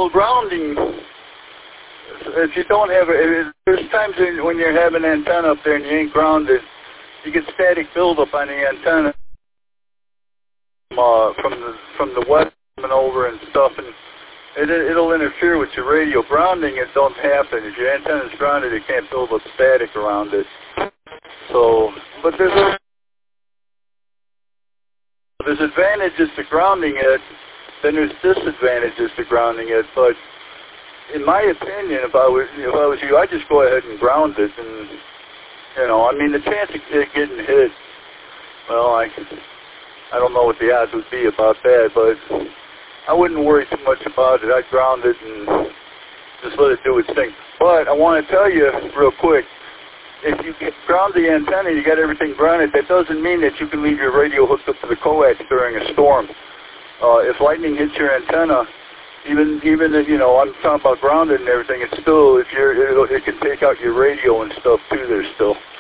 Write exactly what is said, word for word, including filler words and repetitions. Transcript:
well, grounding, if you don't have it, there's times when you're having an antenna up there and you ain't grounded, you get static buildup on the antenna uh, from the from the west coming over and stuff, and it, it'll interfere with your radio. Grounding, it don't happen. If your antenna's grounded, it can't build up static around it. So, but there's there's advantages to grounding it, then there's disadvantages to grounding it. But in my opinion, if I was if I was you, I'd just go ahead and ground it, and you know, I mean, the chance of it getting hit, well, I I don't know what the odds would be about that, but I wouldn't worry too much about it. I'd ground it and just let it do its thing. But I want to tell you real quick, if you get ground the antenna, you got everything grounded, that doesn't mean that you can leave your radio hooked up to the coax during a storm. Uh, if lightning hits your antenna, even even if, you know, I'm talking about grounded and everything, it's still, if you're, it, it can take out your radio and stuff too there still.